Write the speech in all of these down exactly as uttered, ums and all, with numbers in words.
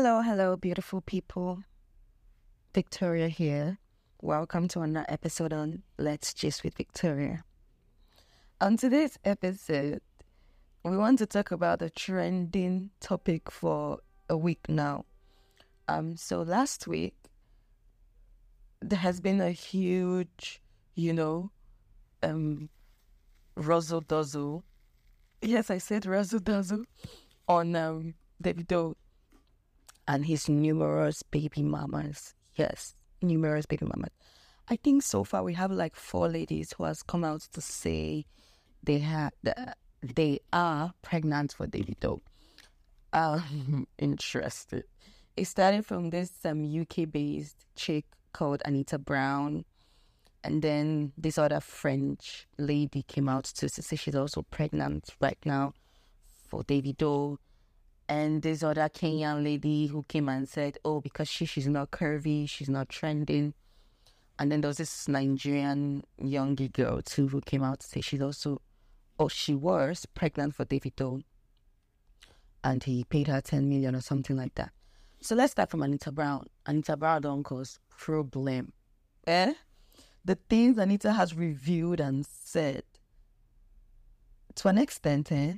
Hello, hello, beautiful people. Victoria here. Welcome to another episode on Let's Gist with Victoria. On today's episode, we want to talk about a trending topic for a week now. Um, so last week, there has been a huge, you know, um, razzle dazzle. Yes, I said razzle dazzle on um Davido and his numerous baby mamas. Yes, numerous baby mamas. I think so far we have like four ladies who has come out to say they have they are pregnant for Davido. Um, interesting. It started from this um U K based chick called Anita Brown, and then this other French lady came out to say she's also pregnant right now for Davido. And this other Kenyan lady who came and said, oh, because she, she's not curvy, she's not trending. And then there was this Nigerian youngie girl too who came out to say she's also, oh, she was pregnant for Davido. And he paid her ten million or something like that. So let's start from Anita Brown. Anita Brown don't cause problem. Eh? The things Anita has reviewed and said, to an extent, eh?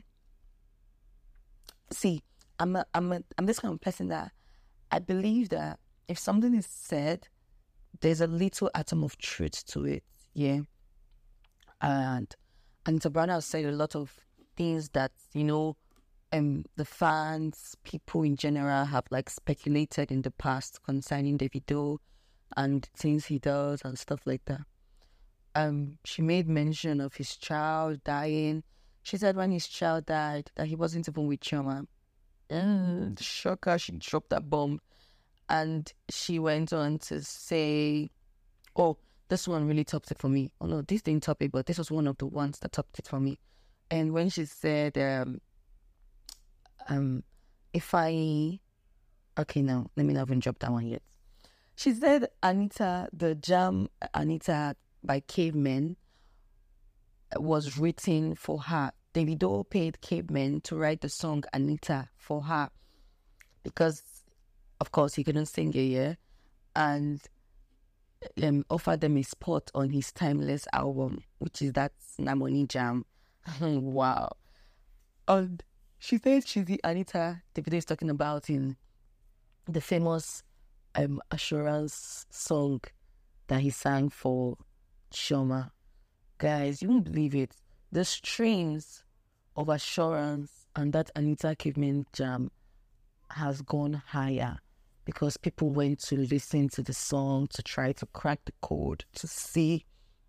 See, I'm a, I'm a, I'm this kind of person that I believe that if something is said, there's a little atom of truth to it, yeah. And Anita Brown has said a lot of things that, you know, um, the fans, people in general have like speculated in the past concerning Davido and things he does and stuff like that. Um, she made mention of his child dying. She said when his child died that he wasn't even with Chioma. Mm, shocker, she dropped that bomb. And she went on to say, oh, this one really topped it for me. Oh no, this didn't top it, but this was one of the ones that topped it for me. And when she said, um, um, if I, okay, no, let me not even drop that one yet. She said, Anita, the jam Anita by Cavemen was written for her. Davido paid Cavemen to write the song Anita for her because, of course, he couldn't sing it, yeah, and um, offered them a spot on his Timeless album, which is that Namoni Jam. Wow. And she said she's the Anita Davido is talking about in the famous um, Assurance song that he sang for Chioma. Guys, you won't believe it. The streams of Assurance and that Anita Cavemen Jam has gone higher because people went to listen to the song to try to crack the code, to see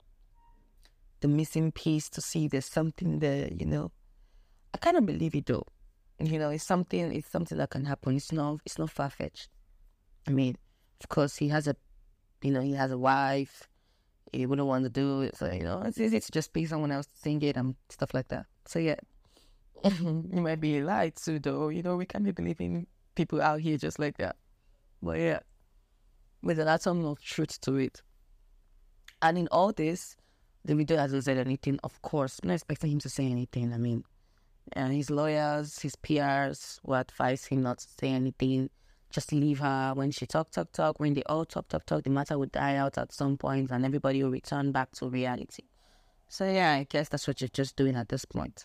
the missing piece, to see there's something there, you know. I kind of believe it though. You know, it's something it's something that can happen. It's not it's not far fetched. I mean, of course he has a you know, he has a wife. He wouldn't want to do it, so you know it's easy to just pay someone else to sing it and stuff like that. So yeah, you might be lied to though. You know we can't be believing people out here just like that. But yeah, with an atom of truth to it. And in all this, Davido hasn't said anything. Of course, I'm not expecting him to say anything. I mean, and his lawyers, his P Rs will advise him not to say anything. Just leave her. When she talk, talk, talk, when they all talk, talk, talk, the matter would die out at some point and everybody will return back to reality. So yeah, I guess that's what you're just doing at this point.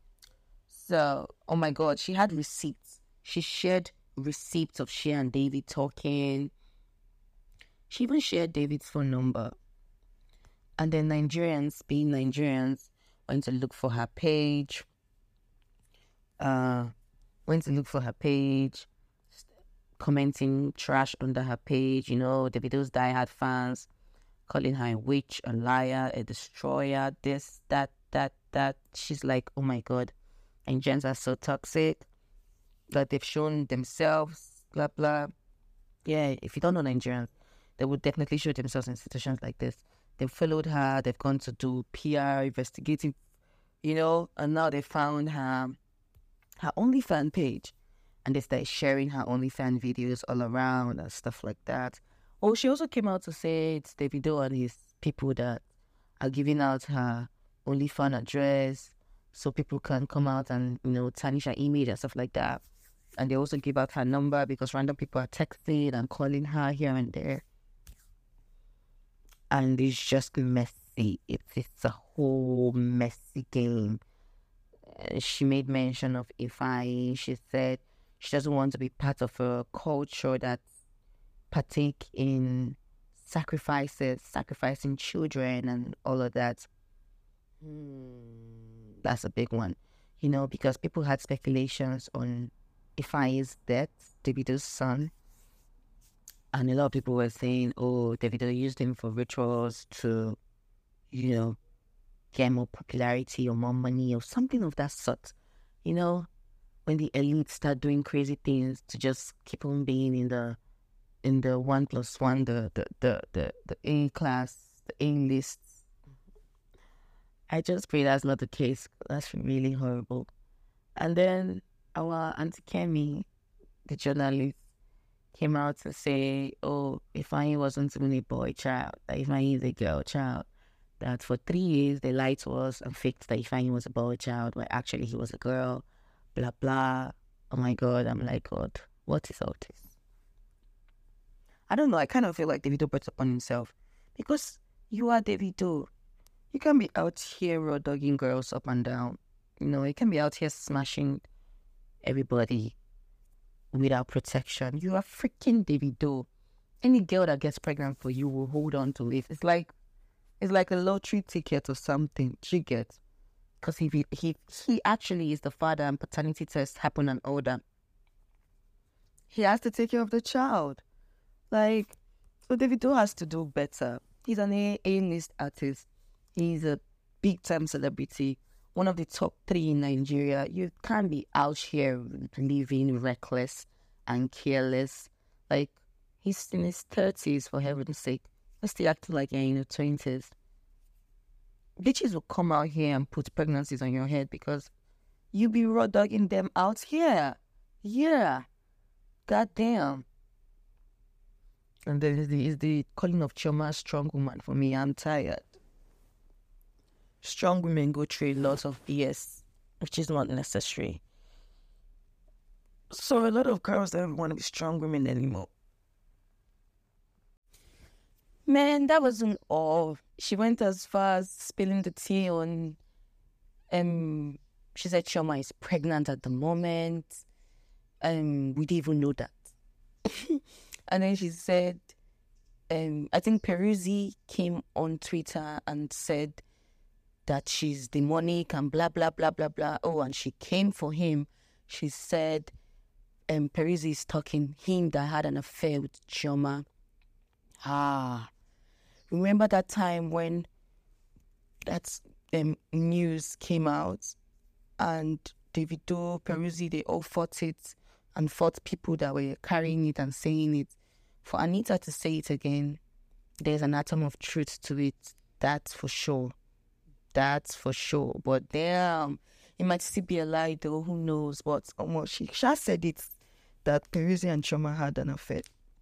So, oh my God, she had receipts. She shared receipts of she and David talking. She even shared David's phone number. And then Nigerians, being Nigerians, went to look for her page. Uh, went to look for her page. Commenting trash under her page, you know, Davido's diehard fans calling her a witch, a liar, a destroyer, this, that, that, that. She's like, oh my God, Nigerians are so toxic that they've shown themselves, blah, blah. Yeah, if you don't know Nigerians, they would definitely show themselves in situations like this. They've followed her, they've gone to do P R, investigating, you know, and now they found her, her OnlyFans page. And they started sharing her OnlyFans videos all around and stuff like that. Oh, she also came out to say it's Davido and his people that are giving out her OnlyFans address so people can come out and, you know, tarnish her image and stuff like that. And they also give out her number because random people are texting and calling her here and there. And it's just messy. It's, it's a whole messy game. Uh, she made mention of Ifeanyi. She said she doesn't want to be part of a culture that partake in sacrifices, sacrificing children and all of that. Hmm, that's a big one, you know, because people had speculations on Ifeanyi's death, Davido's son. And a lot of people were saying, oh, Davido used him for rituals to, you know, get more popularity or more money or something of that sort. You know, when the elite start doing crazy things to just keep on being in the in the one plus one, the the the the, the A class, the A lists. I just pray that's not the case. That's really horrible. And then our Auntie Kemi, the journalist, came out to say, oh, Ifeanyi wasn't even a boy child, that Ifeanyi is a girl child. That for three years they lied to us and faked that Ifeanyi was a boy child, but actually he was a girl, blah, blah. Oh my God, I'm like, God, what is all this? I don't know, I kind of feel like Davido brought it upon himself because you are Davido. You can be out here raw dogging girls up and down. You know, you can be out here smashing everybody without protection. You are freaking Davido. Any girl that gets pregnant for you will hold on to it. It's like it's like a lottery ticket or something. She gets, because he he he actually is the father, and paternity tests happen and all that. He has to take care of the child. Like, so Davido has to do better. He's an A A-list artist. He's a big-time celebrity, one of the top three in Nigeria. You can't be out here living reckless and careless. Like, he's in his thirties, for heaven's sake. Let's still act like you're in your twenties. Bitches will come out here and put pregnancies on your head because you be raw dogging them out here. Yeah. Goddamn. And then is the, is the calling of Chioma a strong woman for me. I'm tired. Strong women go through lots of B S, which is not necessary. So a lot of girls don't want to be strong women anymore. Man, that wasn't all. She went as far as spilling the tea on, um, she said Chioma is pregnant at the moment. Um, we didn't even know that. And then she said, um, I think Peruzzi came on Twitter and said that she's demonic and blah, blah, blah, blah, blah. Oh, and she came for him. She said, um, Peruzzi is talking, him that had an affair with Chioma. Ah, remember that time when that um, news came out and Davido, Peruzzi, they all fought it and fought people that were carrying it and saying it. For Anita to say it again, there's an atom of truth to it. That's for sure. That's for sure. But damn, it might still be a lie though. Who knows? But um, she, she said it, that Peruzzi and Chioma had an affair.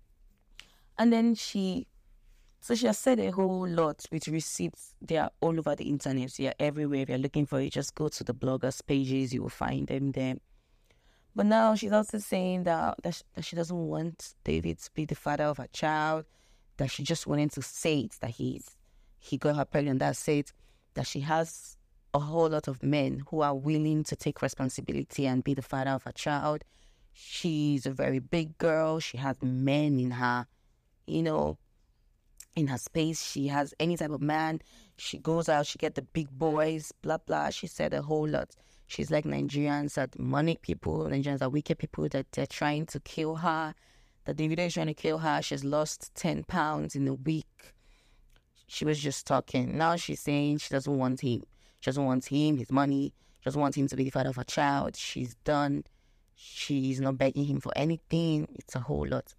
And then she, so she has said a whole lot with receipts. They are all over the internet. They are everywhere. If you're looking for it, just go to the bloggers' pages. You will find them there. But now she's also saying that, that, she, that she doesn't want David to be the father of her child, that she just wanted to say it, that he's, he got her pregnant, that's it, that she has a whole lot of men who are willing to take responsibility and be the father of her child. She's a very big girl. She has men in her, you know, in her space. She has any type of man. She goes out, she get the big boys, blah, blah. She said a whole lot. She's like, Nigerians are demonic people. Nigerians are wicked people, that they're trying to kill her. That Davido is trying to kill her. She's lost ten pounds in a week. She was just talking. Now she's saying she doesn't want him. She doesn't want him, his money. She doesn't want him to be the father of her child. She's done. She's not begging him for anything. It's a whole lot.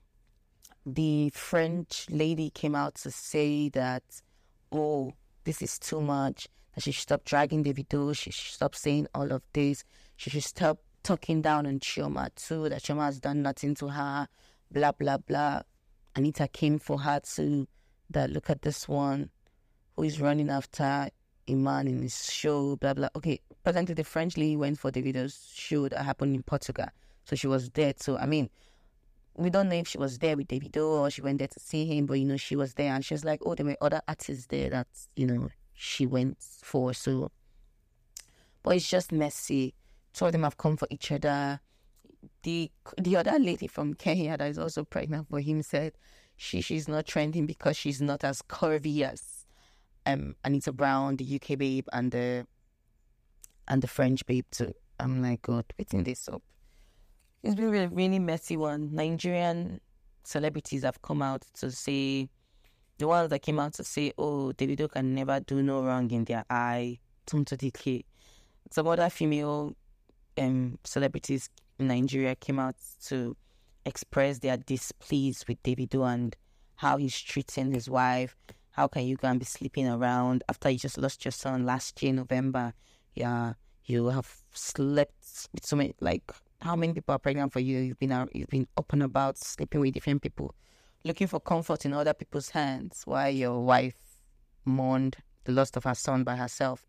The French lady came out to say that, oh, this is too much, that she should stop dragging Davido, she should stop saying all of this, she should stop talking down on Chioma too, that Chioma has done nothing to her, blah, blah, blah. Anita came for her too, that look at this one, who is running after a man in his show, blah, blah. Okay, presently the French lady went for Davido's show that happened in Portugal. So she was there too. I mean, we don't know if she was there with Davido or she went there to see him, but you know, she was there, and she was like, oh, there were other artists there that, you know, she went for. So, but it's just messy. Two of them have come for each other. The the other lady from Kenya that is also pregnant for him said she she's not trending because she's not as curvy as um Anita Brown, the U K babe, and the and the French babe too. I'm like, God, waiting this up. It's been a really messy one. Nigerian celebrities have come out to say, the ones that came out to say, oh, Davido can never do no wrong in their eye. Tonto Dike. Some other female um, celebrities in Nigeria came out to express their displeasure with Davido and how he's treating his wife. How can you go and be sleeping around after you just lost your son last year, November? Yeah, you have slept with so many, like, how many people are pregnant for you? You've been out, you've been up and about, sleeping with different people, looking for comfort in other people's hands while your wife mourned the loss of her son by herself.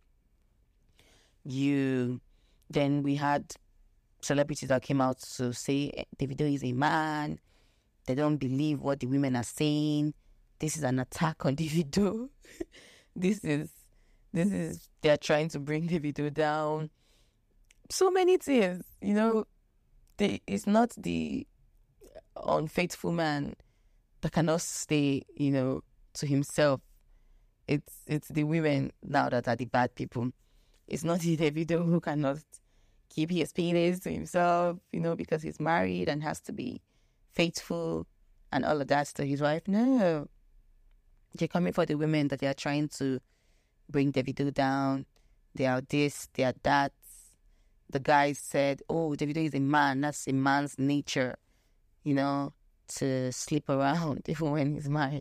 You, then we had celebrities that came out to say Davido is a man. They don't believe what the women are saying. This is an attack on Davido. this is, this is, they're trying to bring Davido down. So many things, you know. They, it's not the unfaithful man that cannot stay, you know, to himself. It's it's the women now that are the bad people. It's not the Davido who cannot keep his penis to himself, you know, because he's married and has to be faithful and all of that to his wife. No. They're coming for the women that they are trying to bring Davido down. They are this, they are that. The guy said, oh, Davido is a man. That's a man's nature, you know, to sleep around even when he's married.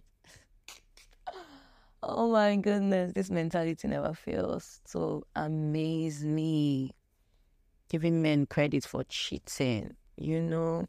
Oh my goodness, this mentality never fails to amaze me. Giving men credit for cheating, you know.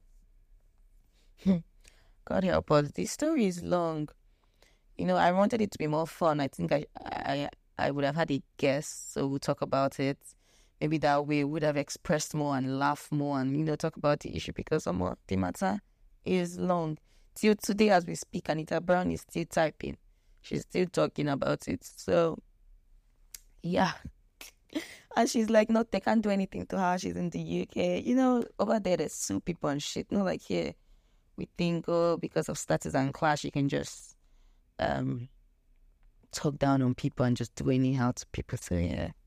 God help us. This story is long. You know, I wanted it to be more fun. I think I I, I would have had a guest, so we'll talk about it. Maybe that way we would have expressed more and laughed more and, you know, talk about the issue, because some of the matter is long. Till today as we speak, Anita Brown is still typing. She's still talking about it. So, yeah. And she's like, no, they can't do anything to her. She's in the U K. You know, over there, they sue people and shit. Not like here, we think, oh, because of status and class, you can just um talk down on people and just do anyhow to people. So, yeah.